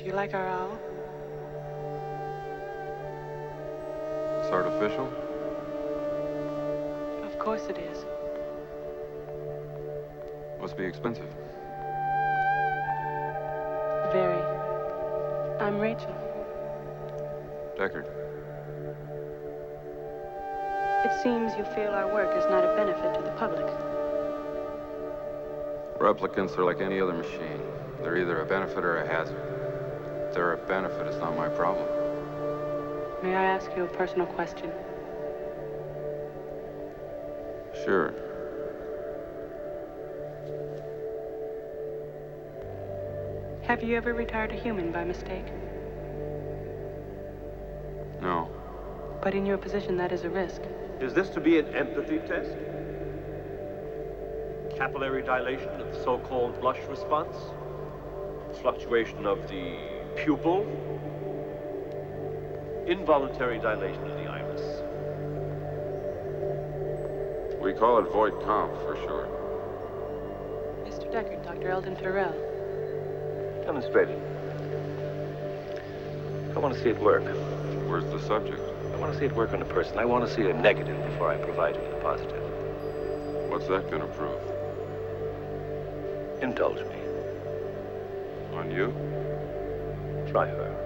you like our owl? It's artificial? Of course it is. Must be expensive. Very. I'm Rachel. Deckard. It seems you feel our work is not a benefit to the public. Replicants are like any other machine. They're either a benefit or a hazard. If they're a benefit, it's not my problem. May I ask you a personal question? Sure. Have you ever retired a human by mistake? No. But in your position, that is a risk. Is this to be an empathy test? Capillary dilation of the so-called blush response? Fluctuation of the pupil? Involuntary dilation of the iris? We call it void comp, for sure. Mr. Deckard, Dr. Eldon Tyrell. Demonstrate it. I want to see it work. Where's the subject? I want to see it work on a person. I want to see a negative before I provide him with a positive. What's that gonna prove? Indulge me. On you? Try her.